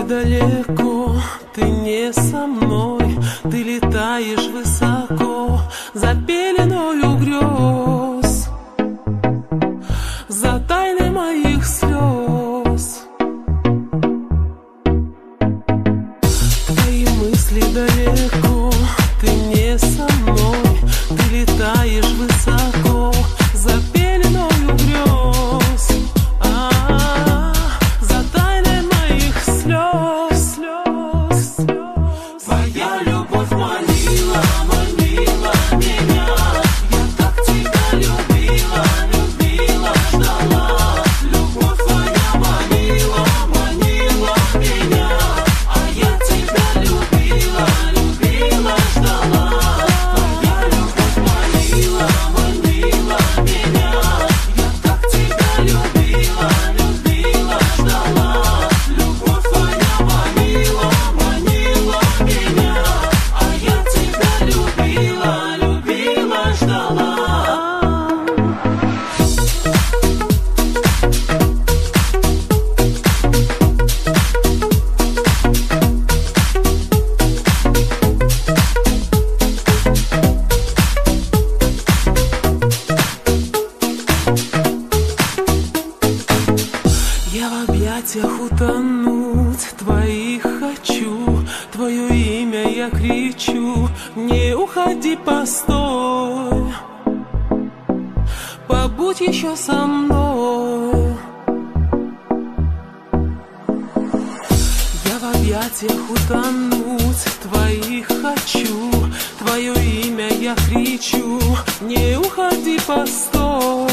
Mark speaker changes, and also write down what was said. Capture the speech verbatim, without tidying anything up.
Speaker 1: далеко, ты не со мной, ты летаешь высоко за пеленою грез, за тайной моих слез. Твои мысли далеко, ты не со мной, ты летаешь высоко за пеленою грез, а, за тайной моих слез, слез, слез. Твоя любовь манила, манила меня, я так тебя любила, любила, ждала. Любовь твоя манила, манила меня, а я тебя любила, любила, ждала. Твоя любовь манила, манила меня, я так тебя любила, любила, ждала. Любовь твоя манила, манила меня, а я тебя любила, любила, ждала. Я в объятиях утонуть твоих хочу, твое имя я кричу, не уходи, постой, побудь еще со мной. Я в объятиях утонуть твоих хочу, твое имя я кричу, не уходи, постой,